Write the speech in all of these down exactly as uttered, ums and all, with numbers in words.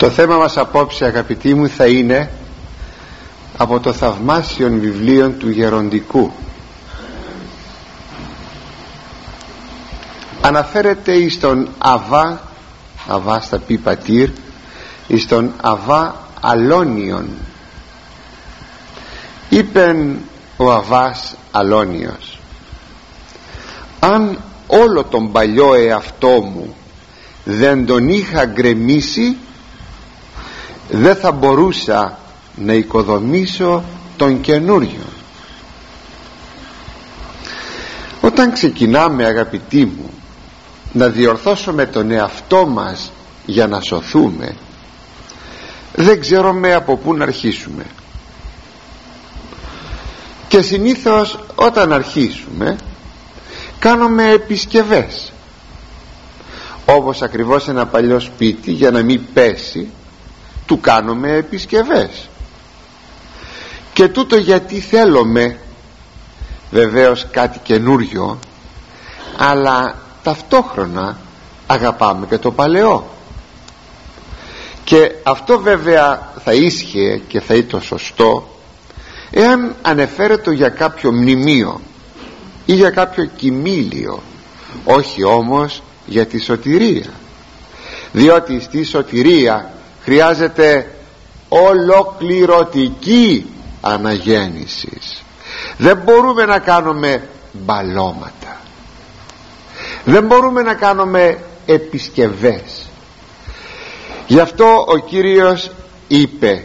Το θέμα μας απόψε, αγαπητοί μου, θα είναι από το θαυμάσιον βιβλίο του Γεροντικού. Αναφέρεται εις τον Αβά, Αβά στα πει πατήρ, εις τον Αβά Αλόνιον. Είπεν ο Αβάς Αλόνιος: αν όλο τον παλιό εαυτό μου δεν τον είχα γκρεμίσει, δεν θα μπορούσα να οικοδομήσω τον καινούριο. Όταν ξεκινάμε, αγαπητοί μου, να διορθώσουμε τον εαυτό μας για να σωθούμε, δεν ξέρουμε από πού να αρχίσουμε. Και συνήθως όταν αρχίσουμε κάνουμε επισκευές, όπως ακριβώς ένα παλιό σπίτι, για να μην πέσει, του κάνουμε επισκευές. Και τούτο γιατί θέλουμε βεβαίως κάτι καινούριο, αλλά ταυτόχρονα αγαπάμε και το παλαιό. Και αυτό βέβαια θα ίσχυε και θα ήταν σωστό εάν ανεφέρετο για κάποιο μνημείο ή για κάποιο κοιμήλιο, όχι όμως για τη σωτηρία, διότι στη σωτηρία χρειάζεται ολοκληρωτική αναγέννηση. Δεν μπορούμε να κάνουμε μπαλώματα, δεν μπορούμε να κάνουμε επισκευές. Γι' αυτό ο Κύριος είπε: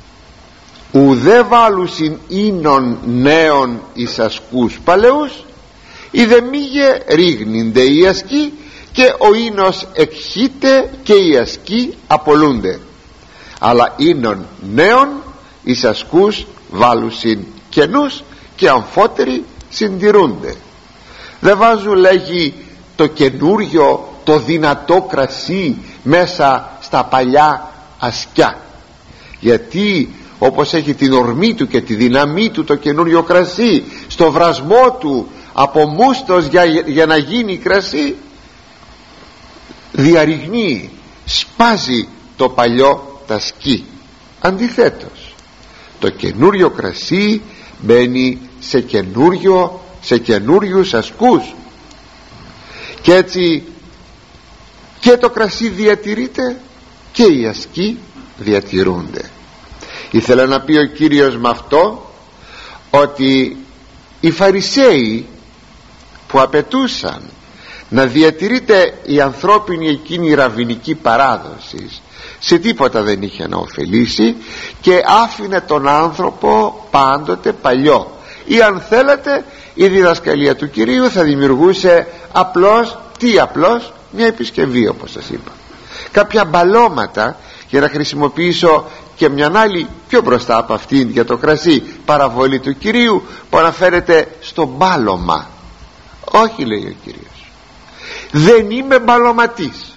ουδέ βάλουσιν ίνων νέων εις ασκούς παλαιούς, είδε μήγε ρίγνυνται οι ασκοί, και ο ίνος εκχύται και οι ασκοί απολούνται. Αλλά ίνων νέων εις ασκούς βάλουσιν καινούς, και αμφότεροι συντηρούνται. Δεν βάζουν, λέγει, το καινούριο, το δυνατό κρασί μέσα στα παλιά ασκιά, γιατί όπως έχει την ορμή του και τη δύναμή του το καινούριο κρασί, στο βρασμό του από μούστος για, για να γίνει κρασί, διαρριγνύει, σπάζει το παλιό τα σκι. Αντιθέτως, το καινούριο κρασί μπαίνει σε καινούριο, σε καινούριους ασκούς, και έτσι και το κρασί διατηρείται και οι ασκοί διατηρούνται. Ήθελε να πει ο Κύριος με αυτό ότι οι Φαρισαίοι που απαιτούσαν να διατηρείται η ανθρώπινη εκείνη ραβινική παράδοση, σε τίποτα δεν είχε να ωφελήσει και άφηνε τον άνθρωπο πάντοτε παλιό. Ή αν θέλετε, η διδασκαλία του Κυρίου θα δημιουργούσε απλώς, τι απλώς, μια επισκευή, όπως σας είπα, κάποια μπαλώματα, για να χρησιμοποιήσω και μια άλλη πιο μπροστά από αυτήν για το κρασί παραβολή του Κυρίου, που αναφέρεται στο μπάλωμα. Όχι, λέει ο Κύριος, δεν είμαι μπαλωματής,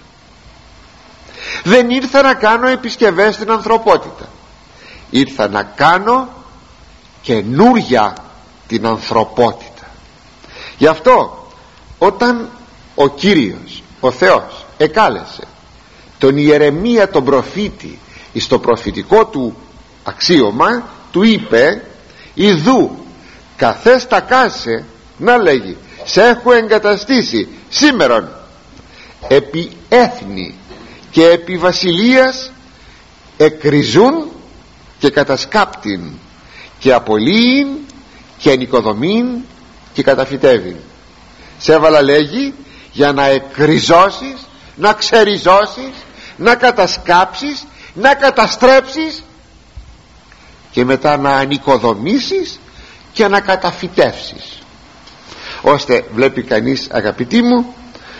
δεν ήρθα να κάνω επισκευές στην ανθρωπότητα, ήρθα να κάνω καινούρια την ανθρωπότητα. Γι' αυτό όταν ο Κύριος, ο Θεός, εκάλεσε τον Ιερεμία τον προφήτη εις το προφητικό του αξίωμα, του είπε: ιδού καθές τα κάσε, να λέγει, σε έχω εγκαταστήσει σήμερον επί έθνη και επί βασιλείας, εκριζούν και κατασκάπτην και απολύειν και ενοικοδομήν και καταφυτεύειν. Σε έβαλα, λέγει, για να εκριζώσεις, να ξεριζώσεις, να κατασκάψεις, να καταστρέψεις και μετά να ανοικοδομήσεις και να καταφυτεύσεις, ώστε βλέπει κανείς, αγαπητοί μου,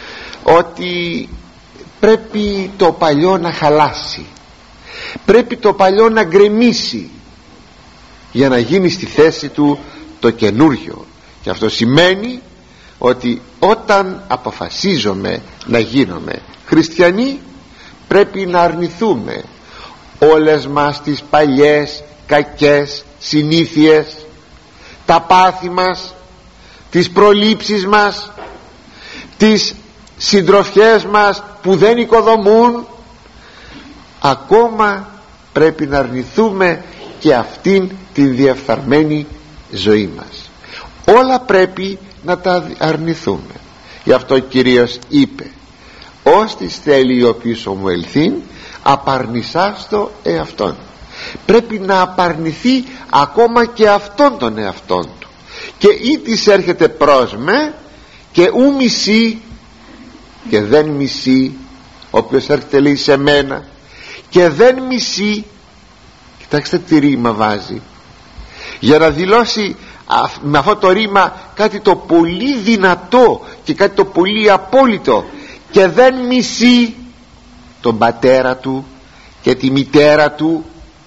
ότι πρέπει το παλιό να χαλάσει, πρέπει το παλιό να γκρεμίσει για να γίνει στη θέση του το καινούριο. Και αυτό σημαίνει ότι όταν αποφασίζουμε να γίνουμε χριστιανοί, πρέπει να αρνηθούμε όλες μας τις παλιές κακές συνήθειες, τα πάθη μας, τις προλήψεις μας, τις συντροφιές μας που δεν οικοδομούν, ακόμα πρέπει να αρνηθούμε και αυτήν την διεφθαρμένη ζωή μας. Όλα πρέπει να τα αρνηθούμε. Γι' αυτό ο Κύριος είπε: «Όστις θέλει ο πίσω μου ελθύν, απαρνησάστο εαυτόν». Πρέπει να απαρνηθεί ακόμα και αυτόν τον εαυτόν του. Και ή της έρχεται προς με και ου μισεί, και δεν μισεί, ο οποίος έρχεται λέει σε μένα και δεν μισεί. Κοιτάξτε τι ρήμα βάζει, για να δηλώσει με αυτό το ρήμα κάτι το πολύ δυνατό και κάτι το πολύ απόλυτο. Και δεν μισεί τον πατέρα του και τη μητέρα του,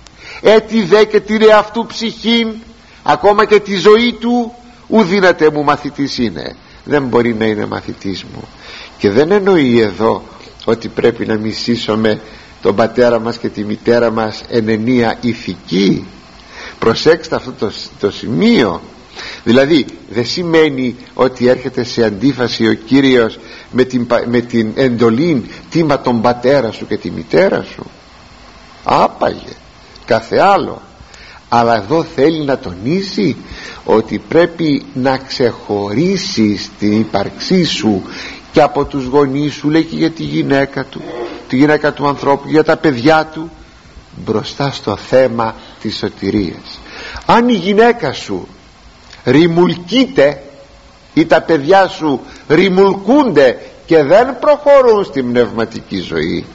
έτι δε και την εαυτού ψυχήν, ακόμα και τη ζωή του, ου δύναται μου μαθητής είναι. Δεν μπορεί να είναι μαθητής μου. Και δεν εννοεί εδώ ότι πρέπει να μισήσουμε τον πατέρα μας και τη μητέρα μας εν ενία ηθική. Προσέξτε αυτό το, το σημείο. Δηλαδή δεν σημαίνει ότι έρχεται σε αντίφαση ο Κύριος με την, με την εντολή τίμα τον πατέρα σου και τη μητέρα σου. Άπαγε, κάθε άλλο. Αλλά εδώ θέλει να τονίσει ότι πρέπει να ξεχωρίσεις την ύπαρξή σου και από τους γονείς σου, λέει, και για τη γυναίκα του, τη γυναίκα του ανθρώπου, για τα παιδιά του, μπροστά στο θέμα της σωτηρίας. Αν η γυναίκα σου ρημουλκείται ή τα παιδιά σου ρημουλκούνται και δεν προχωρούν στη πνευματική ζωή,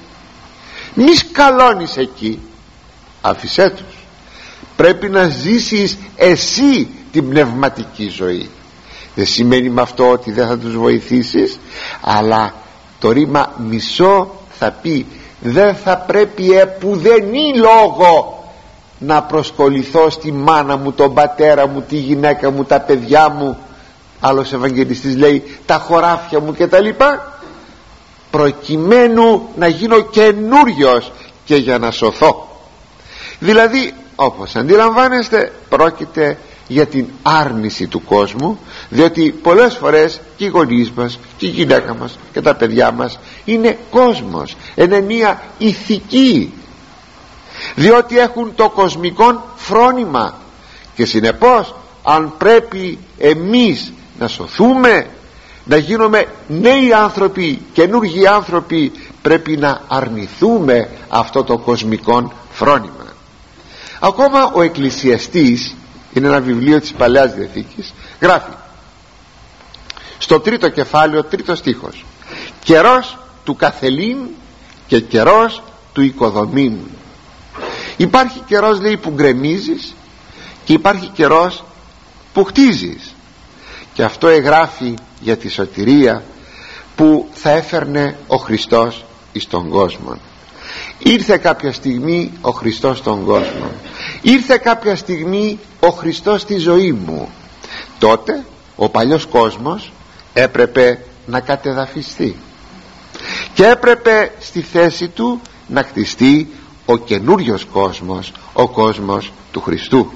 μη σκαλώνεις εκεί, άφησέ τους. Πρέπει να ζήσεις εσύ την πνευματική ζωή. Δεν σημαίνει με αυτό ότι δεν θα τους βοηθήσεις, αλλά το ρήμα μισό θα πει δεν θα πρέπει επουδενή λόγο να προσκοληθώ στη μάνα μου, τον πατέρα μου, τη γυναίκα μου, τα παιδιά μου. Άλλος Ευαγγελιστής λέει τα χωράφια μου και τα λοιπά, προκειμένου να γίνω καινούριος και για να σωθώ. Δηλαδή, όπως αντιλαμβάνεστε, πρόκειται για την άρνηση του κόσμου, διότι πολλές φορές και οι γονείς μας και η γυναίκα μας και τα παιδιά μας είναι κόσμος, είναι μια ηθική, διότι έχουν το κοσμικό φρόνημα. Και συνεπώς, αν πρέπει εμείς να σωθούμε, να γίνουμε νέοι άνθρωποι, καινούργιοι άνθρωποι, πρέπει να αρνηθούμε αυτό το κοσμικό φρόνημα. Ακόμα ο Εκκλησιαστής, είναι ένα βιβλίο της Παλαιάς Διαθήκης, γράφει στο τρίτο κεφάλαιο, τρίτο στίχος: καιρός του καθελήν και καιρός του οικοδομήν. Υπάρχει καιρός, λέει, που γκρεμίζεις και υπάρχει καιρός που χτίζεις. Και αυτό εγγράφει για τη σωτηρία που θα έφερνε ο Χριστός εις τον κόσμο. Ήρθε κάποια στιγμή ο Χριστός στον κόσμο, ήρθε κάποια στιγμή ο Χριστός στη ζωή μου. Τότε ο παλιός κόσμος έπρεπε να κατεδαφιστεί και έπρεπε στη θέση του να χτιστεί ο καινούριος κόσμος, ο κόσμος του Χριστού.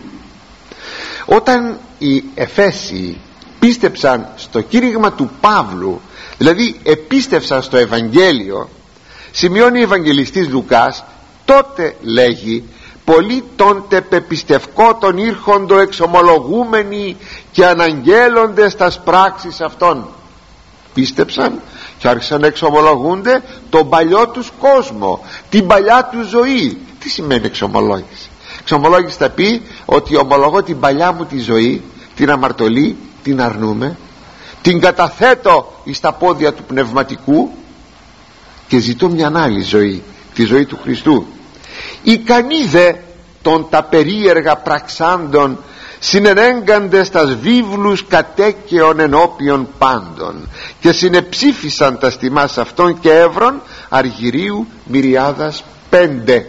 Όταν οι Εφέσιοι πίστεψαν στο κήρυγμα του Παύλου, δηλαδή επίστευσαν στο Ευαγγέλιο, σημειώνει ο Ευαγγελιστής Λουκάς, τότε λέγει πολλοί τόντε πεπιστευκότων ήρχοντο εξομολογούμενοι και αναγγέλλονται στας πράξεις αυτών. Πίστεψαν και άρχισαν να εξομολογούνται τον παλιό τους κόσμο, την παλιά του ζωή. Τι σημαίνει εξομολόγηση? Εξομολόγηση θα πει ότι ομολογώ την παλιά μου τη ζωή, την αμαρτωλή, την αρνούμε, την καταθέτω εις τα πόδια του πνευματικού και ζητώ μια άλλη ζωή, τη ζωή του Χριστού. Ικανοί δε των τα περίεργα πραξάντων συνενέγκαντες τας βίβλους κατέκαιων ενώπιον πάντων και συνεψήφισαν τα στιμάς αυτών και εύρων Αργυρίου Μυριάδας πέντε.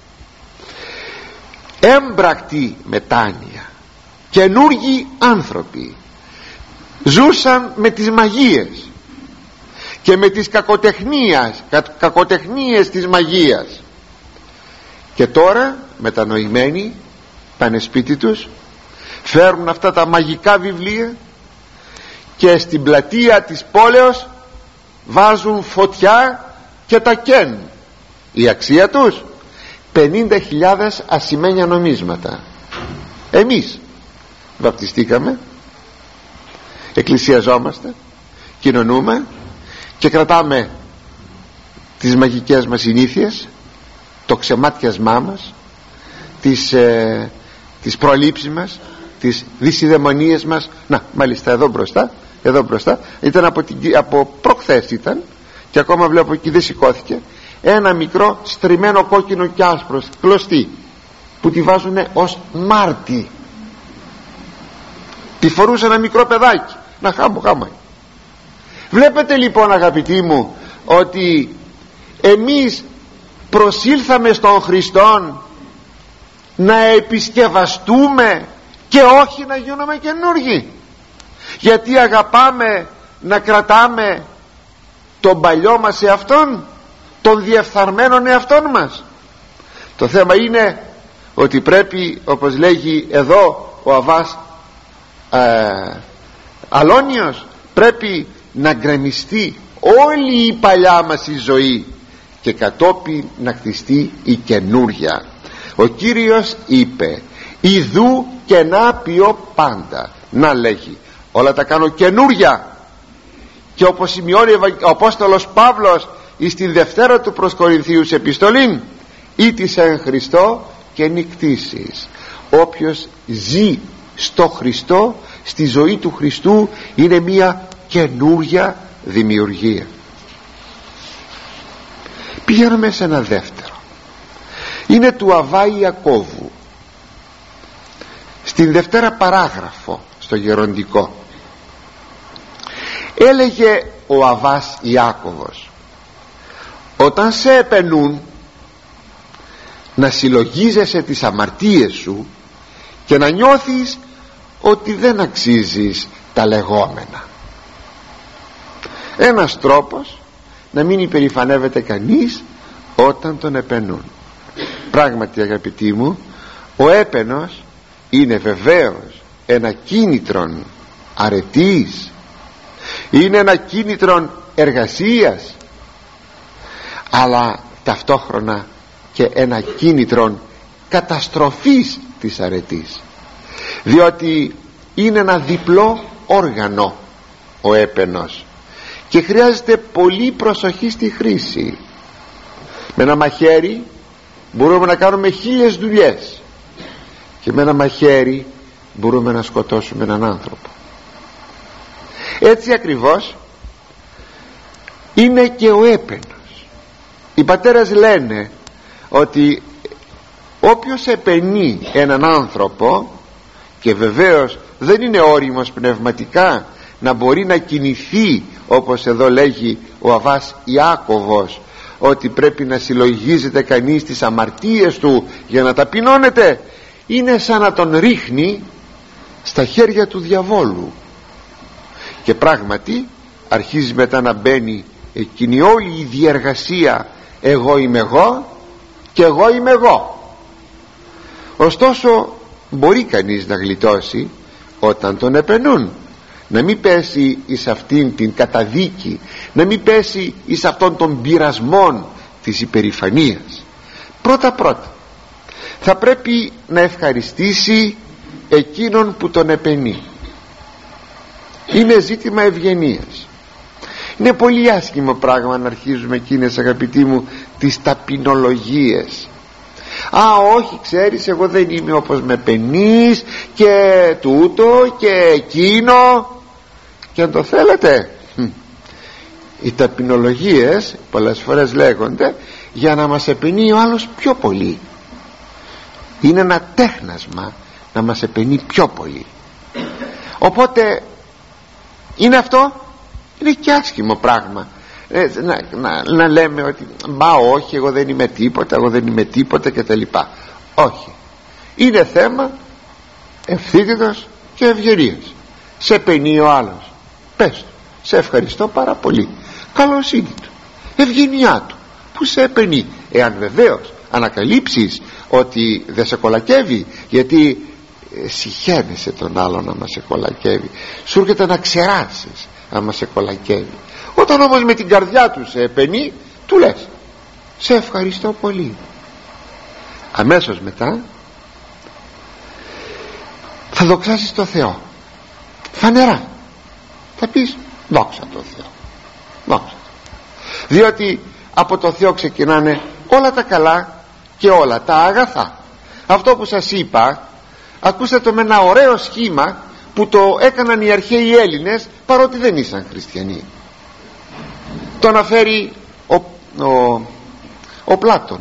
Έμπρακτη μετάνοια, καινούργιοι άνθρωποι, ζούσαν με τις μαγείες και με τις κακοτεχνίες, κακοτεχνίες της μαγείας, και τώρα μετανοημένοι πάνε σπίτι τους, φέρνουν αυτά τα μαγικά βιβλία και στην πλατεία της πόλεως βάζουν φωτιά και τα καίνουν. Η αξία τους πενήντα χιλιάδες ασημένια νομίσματα. Εμείς βαπτιστήκαμε, εκκλησιαζόμαστε, κοινωνούμε και κρατάμε τις μαγικές μας συνήθειες, το ξεμάτιασμά μας, τις, ε, τις προλήψεις μας, τις δυσιδαιμονίες μας. Να, μάλιστα εδώ μπροστά, εδώ μπροστά ήταν από, την, από προχθές ήταν, και ακόμα βλέπω εκεί δεν σηκώθηκε, ένα μικρό στριμμένο κόκκινο και άσπρο κλωστή που τη βάζουνε ως μάρτι. Τη φορούσε ένα μικρό παιδάκι. Να, χάμω χάμω. Βλέπετε λοιπόν, αγαπητοί μου, ότι εμείς προσήλθαμε στον Χριστόν να επισκευαστούμε και όχι να γίνουμε καινούργοι, γιατί αγαπάμε να κρατάμε τον παλιό μας εαυτόν, τον διεφθαρμένον εαυτόν μας. Το θέμα είναι ότι πρέπει, όπως λέγει εδώ ο Αββάς ε, Αλόνιος, πρέπει να γκρεμιστεί όλη η παλιά μας η ζωή και κατόπιν να χτιστεί η καινούρια. Ο Κύριος είπε, ιδού και να ποιώ πάντα, να λέγει, όλα τα κάνω καινούρια. Και όπως σημειώνει ο Απόστολος Παύλος εις την Δευτέρα του προς Κορινθίους επιστολήν, ήτης εν Χριστώ και νικτήσεις. Όποιος ζει στο Χριστό, στη ζωή του Χριστού, είναι μια καινούρια δημιουργία. Πηγαίνουμε σε ένα δεύτερο, είναι του Αββά Ιακώβου, στην Δευτέρα παράγραφο στο Γεροντικό. Έλεγε ο Αββάς Ιάκωβος, όταν σε επενούν να συλλογίζεσαι τις αμαρτίες σου και να νιώθεις ότι δεν αξίζεις τα λεγόμενα. Ένας τρόπος να μην υπερηφανεύεται κανείς όταν τον επενούν. Πράγματι, αγαπητοί μου, ο έπαινος είναι βεβαίως ένα κίνητρον αρετής, είναι ένα κίνητρον εργασίας, αλλά ταυτόχρονα και ένα κίνητρον καταστροφής της αρετής, διότι είναι ένα διπλό όργανο ο έπαινος και χρειάζεται πολύ προσοχή στη χρήση. Με ένα μαχαίρι μπορούμε να κάνουμε χίλιες δουλειές και με ένα μαχαίρι μπορούμε να σκοτώσουμε έναν άνθρωπο. Έτσι ακριβώς είναι και ο έπαινος. Οι πατέρες λένε ότι όποιος επενεί έναν άνθρωπο, και βεβαίως δεν είναι όριμος πνευματικά να μπορεί να κινηθεί, όπως εδώ λέγει ο Αββάς Ιάκωβος, ότι πρέπει να συλλογίζεται κανείς τις αμαρτίες του για να ταπεινώνεται, είναι σαν να τον ρίχνει στα χέρια του διαβόλου, και πράγματι αρχίζει μετά να μπαίνει εκείνη όλη η διεργασία, εγώ είμαι εγώ και εγώ είμαι εγώ. Ωστόσο μπορεί κανείς να γλιτώσει όταν τον επενούν, να μην πέσει εις αυτήν την καταδίκη, να μην πέσει εις αυτόν τον πειρασμόν της υπερηφανίας. Πρώτα πρώτα θα πρέπει να ευχαριστήσει εκείνον που τον επενεί. Είναι ζήτημα ευγενίας. Είναι πολύ άσχημο πράγμα να αρχίζουμε εκείνες, αγαπητοί μου, τις ταπεινολογίες. Α, όχι, ξέρεις, εγώ δεν είμαι όπως με πενείς και τούτο και εκείνο, και αν το θέλετε, οι ταπεινολογίες πολλές φορές λέγονται για να μας επενεί ο άλλος πιο πολύ. Είναι ένα τέχνασμα να μας επενεί πιο πολύ. Οπότε είναι αυτό, είναι και άσχημο πράγμα, ε, να, να, να λέμε ότι μα όχι, εγώ δεν είμαι τίποτα, εγώ δεν είμαι τίποτα και τα λοιπά. Όχι, είναι θέμα ευθύτητος και ευγενίας. Σε πενεί ο άλλος, πες του, σε ευχαριστώ πάρα πολύ, καλοσύνη του, ευγενιά του που σε επενεί. Εάν βεβαίως ανακαλύψεις ότι δεν σε κολακεύει, γιατί ε, συχαίνεσαι τον άλλον να μας σε κολακεύει, σου έρχεται να ξεράσεις άμα σε κολακεύει. Όταν όμως με την καρδιά του σε επενεί, του λες σε ευχαριστώ πολύ, αμέσως μετά θα δοξάσεις το Θεό φανερά. Θα πεις δόξα το Θεό, δόξα, διότι από το Θεό ξεκινάνε όλα τα καλά και όλα τα αγαθά. Αυτό που σας είπα, ακούστε το με ένα ωραίο σχήμα που το έκαναν οι αρχαίοι Έλληνες, παρότι δεν ήσαν χριστιανοί. Το αναφέρει ο, ο, ο Πλάτων,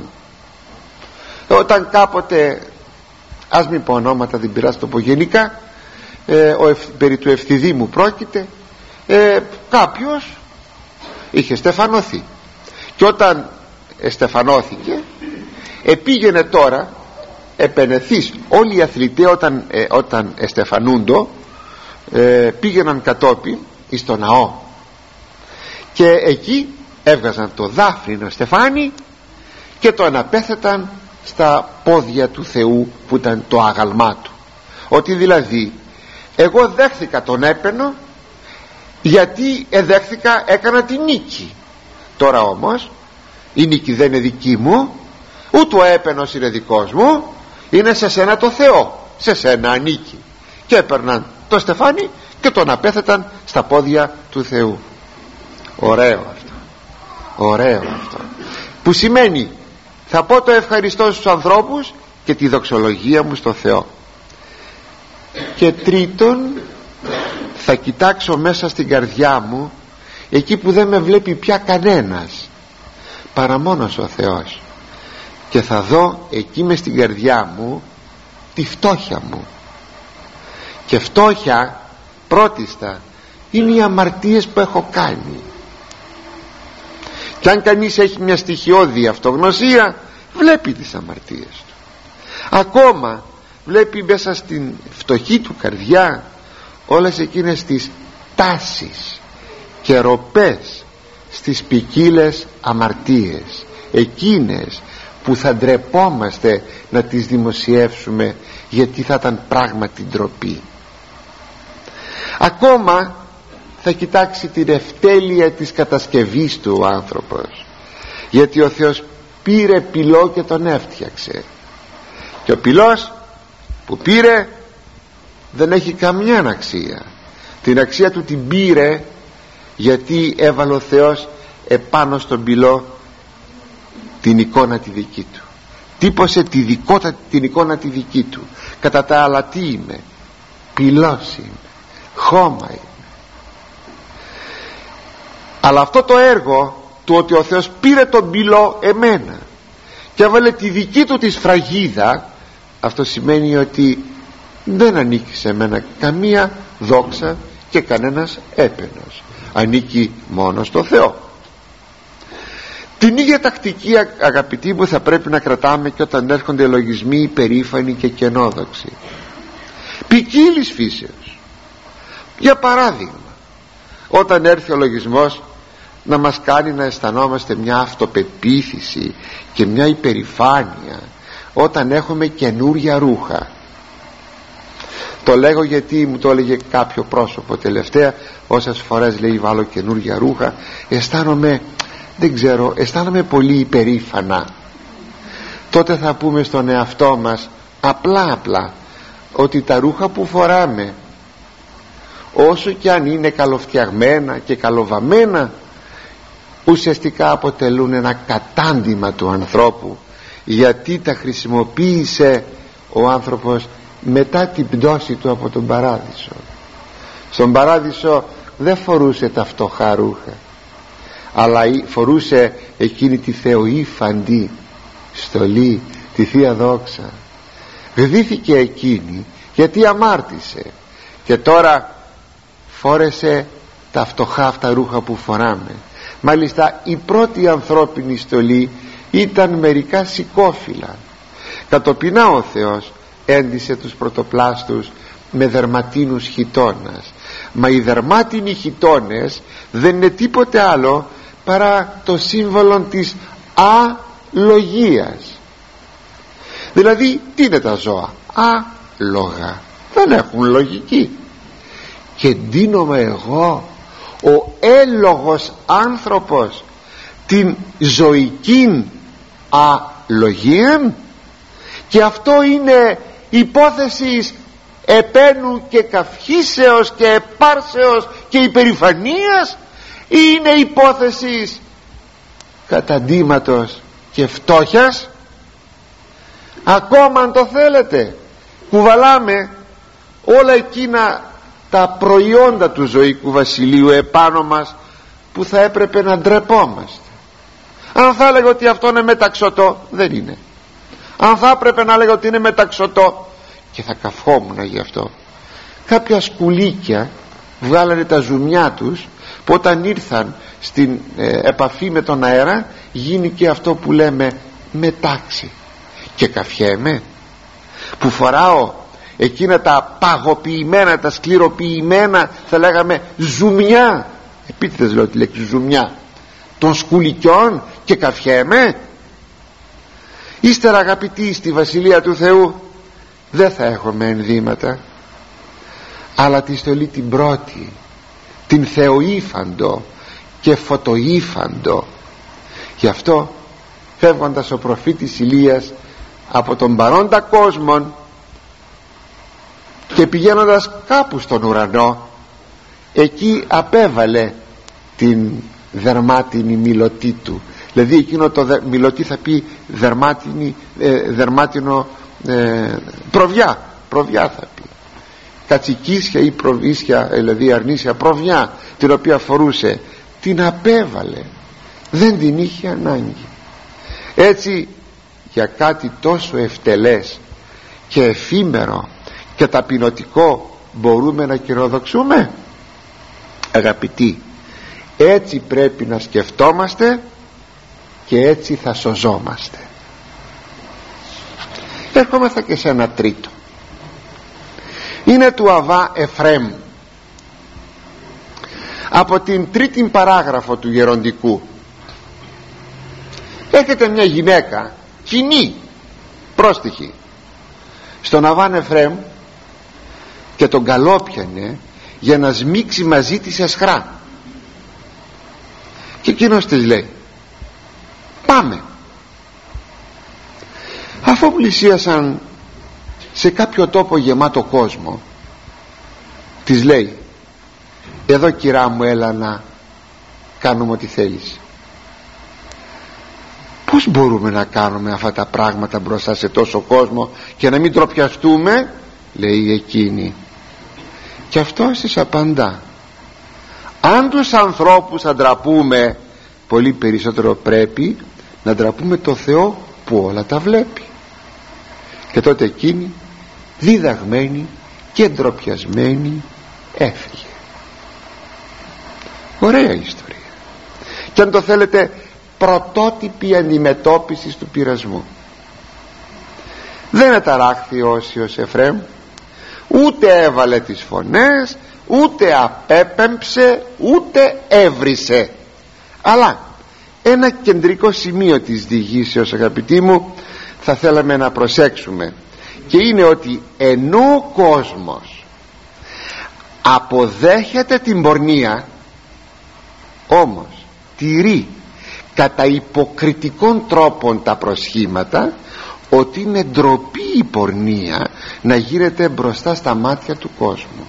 όταν κάποτε, ας μην πω ονόματα, δεν πειράζει, το πω γενικά, ε, ο ευ, περί του Ευθυδήμου πρόκειται, ε, κάποιος είχε στεφανωθεί και όταν στεφανώθηκε επήγαινε τώρα επενεθείς. Όλοι οι αθλητές όταν, ε, όταν εστεφανούντο ε, πήγαιναν κατόπιν εις το ναό και εκεί έβγαζαν το δάφνινο στεφάνι και το αναπέθεταν στα πόδια του Θεού που ήταν το άγαλμά του, ότι δηλαδή εγώ δέχθηκα τον έπαινο γιατί εδέχθηκα, έκανα τη νίκη. Τώρα όμως η νίκη δεν είναι δική μου, ούτε ο έπαινος είναι δικός μου, είναι σε σένα το Θεό, σε σένα ανήκει. Και έπαιρναν το στεφάνι και τον απέθεταν στα πόδια του Θεού. Ωραίο αυτό, ωραίο αυτό, που σημαίνει θα πω το ευχαριστώ στους ανθρώπους και τη δοξολογία μου στο Θεό. Και τρίτον, θα κοιτάξω μέσα στην καρδιά μου εκεί που δεν με βλέπει πια κανένας παρά μόνος ο Θεός, και θα δω εκεί μες στην καρδιά μου τη φτώχεια μου. Και φτώχεια πρώτιστα είναι οι αμαρτίες που έχω κάνει. Και αν κανείς έχει μια στοιχειώδη αυτογνωσία, βλέπει τις αμαρτίες του. Ακόμα βλέπει μέσα στην φτωχή του καρδιά όλες εκείνες τις τάσεις και ροπές στις ποικίλες αμαρτίες, εκείνες που θα ντρεπόμαστε να τις δημοσιεύσουμε, γιατί θα ήταν πράγματι ντροπή. Ακόμα θα κοιτάξει την ευτέλεια της κατασκευής του ο άνθρωπος, γιατί ο Θεός πήρε πυλό και τον έφτιαξε, και ο πυλός που πήρε δεν έχει καμιά αξία. Την αξία του την πήρε γιατί έβαλε ο Θεός επάνω στον πυλό την εικόνα τη δική του, τύπωσε τη δικότα, την εικόνα τη δική του. Κατά τα άλλα τι είμαι? Πυλός είμαι, χώμα είμαι. Αλλά αυτό το έργο του ότι ο Θεός πήρε τον πυλό εμένα και έβαλε τη δική του τη σφραγίδα, αυτό σημαίνει ότι δεν ανήκει σε μένα καμία δόξα και κανένας έπαινος, ανήκει μόνο στο Θεό. Την ίδια τακτική, αγαπητοί μου, θα πρέπει να κρατάμε και όταν έρχονται λογισμοί υπερήφανοι και κενόδοξοι ποικίλης φύσεως. Για παράδειγμα, όταν έρθει ο λογισμός να μας κάνει να αισθανόμαστε μια αυτοπεποίθηση και μια υπερηφάνεια όταν έχουμε καινούρια ρούχα. Το λέγω γιατί μου το έλεγε κάποιο πρόσωπο τελευταία, όσες φορές λέει βάλω καινούρια ρούχα, αισθάνομαι, δεν ξέρω, αισθάνομαι πολύ υπερήφανα. Τότε θα πούμε στον εαυτό μας απλά απλά ότι τα ρούχα που φοράμε, όσο και αν είναι καλοφτιαγμένα και καλοβαμμένα, ουσιαστικά αποτελούν ένα κατάντημα του ανθρώπου, γιατί τα χρησιμοποίησε ο άνθρωπος μετά την πτώση του από τον παράδεισο. Στον παράδεισο δεν φορούσε τα φτωχά ρούχα, αλλά φορούσε εκείνη τη θεοήφαντη στολή, τη Θεία Δόξα. Γδύθηκε εκείνη γιατί αμάρτησε, και τώρα φόρεσε τα φτωχά αυτά ρούχα που φοράμε. Μάλιστα η πρώτη ανθρώπινη στολή ήταν μερικά σικόφυλλα. Κατοπινά ο Θεός έντισε τους πρωτοπλάστους με δερματίνους χιτώνας. Μα οι δερμάτινοι χιτώνες δεν είναι τίποτε άλλο παρά το σύμβολο της αλογίας. Δηλαδή τι είναι τα ζώα? Άλογα, δεν έχουν λογική. Και ντύνομαι εγώ, ο έλογος άνθρωπος, την ζωική αλογία? και αυτό είναι υπόθεση επένου και καυχήσεως και επάρσεως και υπερηφανίας, ή είναι υπόθεση καταντήματος και φτώχειας? Ακόμα αν το θέλετε κουβαλάμε όλα εκείνα τα προϊόντα του ζωικού βασιλείου επάνω μας που θα έπρεπε να ντρεπόμαστε. Αν θα έλεγα ότι αυτό είναι μεταξωτό, δεν είναι. Αν θα έπρεπε να έλεγα ότι είναι μεταξωτό, και θα καυχόμουν γι' αυτό. Κάποια σκουλίκια βγάλανε τα ζουμιά τους που όταν ήρθαν στην ε, επαφή με τον αέρα γίνει και αυτό που λέμε μετάξι. Και καυχέμαι που φοράω εκείνα τα παγωποιημένα, τα σκληροποιημένα, θα λέγαμε ζουμιά, επίτηδες λέω τη λέξη ζουμιά, των σκουλικιών, και καυχέμαι. Ύστερα αγαπητοί, στη Βασιλεία του Θεού δεν θα έχουμε ενδύματα, αλλά τη στολή την πρώτη, την θεοήφαντο και φωτοήφαντο. Γι' αυτό φεύγοντας ο προφήτης Ηλίας από τον παρόντα κόσμον και πηγαίνοντας κάπου στον ουρανό, εκεί απέβαλε την δερμάτινη μιλωτή του. Δηλαδή εκείνο το δε, μιλωτή θα πει δερμάτινη, ε, δερμάτινο ε, προβιά, προβιά θα πει, κατσικίσια ή προβίσια, δηλαδή αρνήσια προβιά, την οποία φορούσε, την απέβαλε, δεν την είχε ανάγκη. Έτσι για κάτι τόσο ευτελές και εφήμερο και ταπεινωτικό μπορούμε να κυροδοξούμε? Αγαπητοί, έτσι πρέπει να σκεφτόμαστε και έτσι θα σωζόμαστε. Έρχομεθα και σε ένα τρίτο, είναι του Αββά Εφραίμ, από την τρίτη παράγραφο του γεροντικού. Έρχεται μια γυναίκα κοινή, πρόστιχη, στον Αββά Εφραίμ και τον καλόπιανε για να σμίξει μαζί της αισχρά, και εκείνος της λέει πάμε. Αφού πλησίασαν σε κάποιο τόπο γεμάτο κόσμο, της λέει εδώ κυρά μου, έλα να κάνουμε ό,τι θέλεις. Πώς μπορούμε να κάνουμε αυτά τα πράγματα μπροστά σε τόσο κόσμο και να μην τροπιαστούμε? Λέει εκείνη. Και αυτός της απαντά, αν τους ανθρώπους αντραπούμε, πολύ περισσότερο πρέπει να ντραπούμε το Θεό που όλα τα βλέπει. Και τότε εκείνη διδαγμένη και ντροπιασμένη έφυγε. Ωραία ιστορία, και αν το θέλετε πρωτότυπη αντιμετώπιση του πειρασμού. Δεν εταράχθη ο Όσιος Εφραίμ, ούτε έβαλε τις φωνές, ούτε απέπεμψε, ούτε έβρισε, αλλά ένα κεντρικό σημείο της διηγήσεως, αγαπητοί μου, θα θέλαμε να προσέξουμε, και είναι ότι ενώ ο κόσμος αποδέχεται την πορνεία, όμως τηρεί κατά υποκριτικών τρόπων τα προσχήματα, ότι είναι ντροπή η πορνεία να γίνεται μπροστά στα μάτια του κόσμου.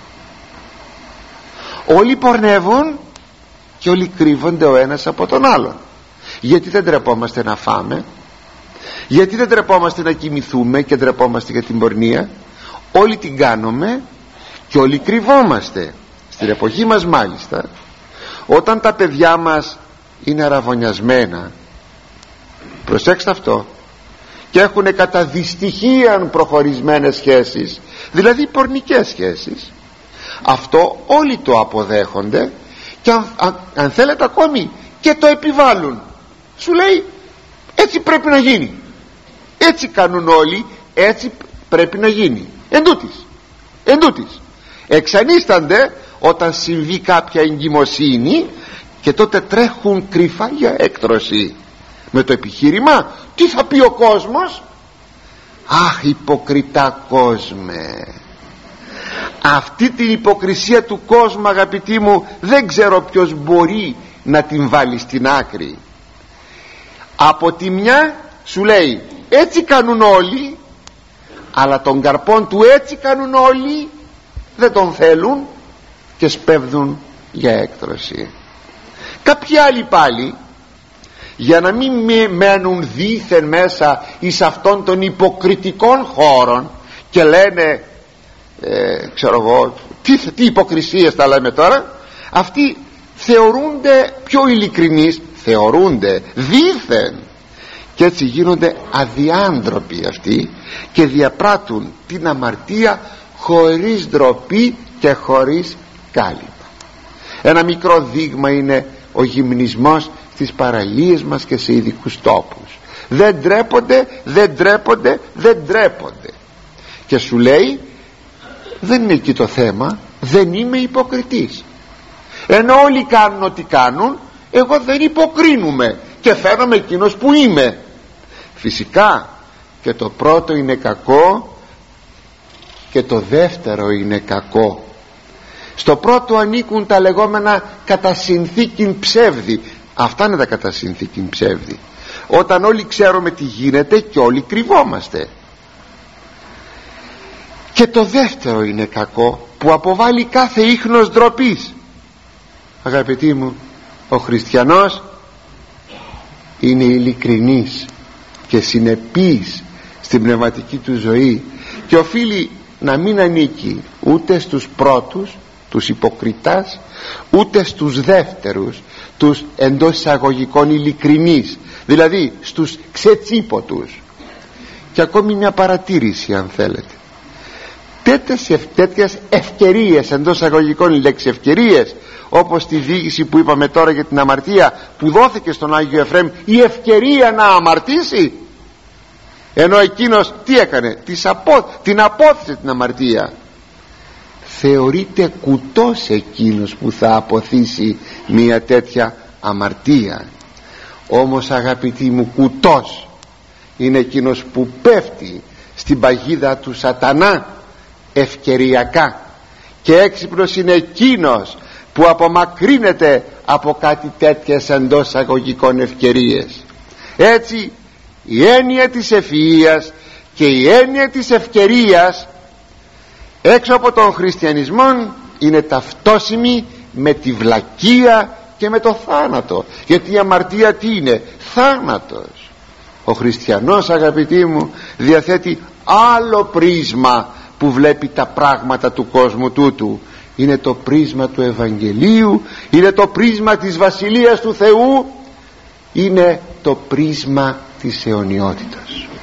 Όλοι πορνεύουν και όλοι κρύβονται ο ένας από τον άλλον. Γιατί δεν ντρεπόμαστε να φάμε? Γιατί δεν ντρεπόμαστε να κοιμηθούμε και ντρεπόμαστε για την πορνεία? Όλοι την κάνουμε και όλοι κρυβόμαστε. Στην εποχή μας μάλιστα, όταν τα παιδιά μας είναι αραβωνιασμένα, προσέξτε αυτό, και έχουν κατά δυστυχίαν προχωρισμένες σχέσεις, δηλαδή πορνικές σχέσεις, αυτό όλοι το αποδέχονται και αν, αν, αν θέλετε ακόμη και το επιβάλλουν. Σου λέει έτσι πρέπει να γίνει, έτσι κάνουν όλοι, έτσι πρέπει να γίνει. Εντούτοις, εντούτοις εξανίστανται όταν συμβεί κάποια εγκυμοσύνη, και τότε τρέχουν κρυφά για έκτρωση με το επιχείρημα τι θα πει ο κόσμος. Αχ, υποκριτά κόσμε, αυτή την υποκρισία του κόσμου, αγαπητοί μου, δεν ξέρω ποιος μπορεί να την βάλει στην άκρη. Από τη μια σου λέει έτσι κάνουν όλοι, αλλά τον καρπόν του έτσι κάνουν όλοι, δεν τον θέλουν και σπέβδουν για έκτρωση. Κάποιοι άλλοι πάλι, για να μην μένουν δήθεν μέσα εις αυτών των υποκριτικών χώρων και λένε ε, ξέρω εγώ τι, τι υποκρισίες θα λέμε τώρα, αυτοί θεωρούνται πιο ειλικρινείς, θεωρούνται δήθεν, και έτσι γίνονται αδιάντροποι αυτοί και διαπράττουν την αμαρτία χωρίς ντροπή και χωρίς κάλυμα. Ένα μικρό δείγμα είναι ο γυμνισμός στις παραλίες μας και σε ειδικούς τόπους. Δεν ντρέπονται, δεν ντρέπονται, δεν ντρέπονται. Και σου λέει, δεν είναι εκεί το θέμα, δεν είμαι υποκριτής. Ενώ όλοι κάνουν ό,τι κάνουν, εγώ δεν υποκρίνουμε και φαίνομαι εκείνος που είμαι. Φυσικά και το πρώτο είναι κακό και το δεύτερο είναι κακό. Στο πρώτο ανήκουν τα λεγόμενα κατά συνθήκην ψεύδι. Αυτά είναι τα κατά συνθήκην ψεύδι, όταν όλοι ξέρουμε τι γίνεται και όλοι κρυβόμαστε. Και το δεύτερο είναι κακό, που αποβάλλει κάθε ίχνος ντροπής. Αγαπητοί μου, ο χριστιανός είναι ειλικρινής και συνεπής στην πνευματική του ζωή και οφείλει να μην ανήκει ούτε στους πρώτους, τους υποκριτάς, ούτε στους δεύτερους, τους εντός εισαγωγικών ειλικρινείς, δηλαδή στους ξετσίποτους. Και ακόμη μια παρατήρηση, αν θέλετε, τέτοιες, τέτοιες ευκαιρίες, εντός εισαγωγικών η λέξη ευκαιρίες, όπως τη διήγηση που είπαμε τώρα για την αμαρτία, που δόθηκε στον Άγιο Εφραίμ η ευκαιρία να αμαρτήσει, ενώ εκείνος τι έκανε, την απόθεσε την αμαρτία. Θεωρείται κουτός εκείνος που θα αποθήσει μια τέτοια αμαρτία. Όμως αγαπητοί μου, κουτός είναι εκείνος που πέφτει στην παγίδα του σατανά ευκαιριακά, και έξυπνος είναι εκείνος που απομακρύνεται από κάτι τέτοιες εντός αγωγικών ευκαιρίες. Έτσι η έννοια της ευφυΐας και η έννοια της ευκαιρίας έξω από τον χριστιανισμό είναι ταυτόσιμη με τη βλακεία και με το θάνατο, γιατί η αμαρτία τι είναι? Θάνατος. Ο χριστιανός, αγαπητοί μου, διαθέτει άλλο πρίσμα που βλέπει τα πράγματα του κόσμου τούτου. Είναι το πρίσμα του Ευαγγελίου, είναι το πρίσμα της Βασιλείας του Θεού, είναι το πρίσμα της αιωνιότητας.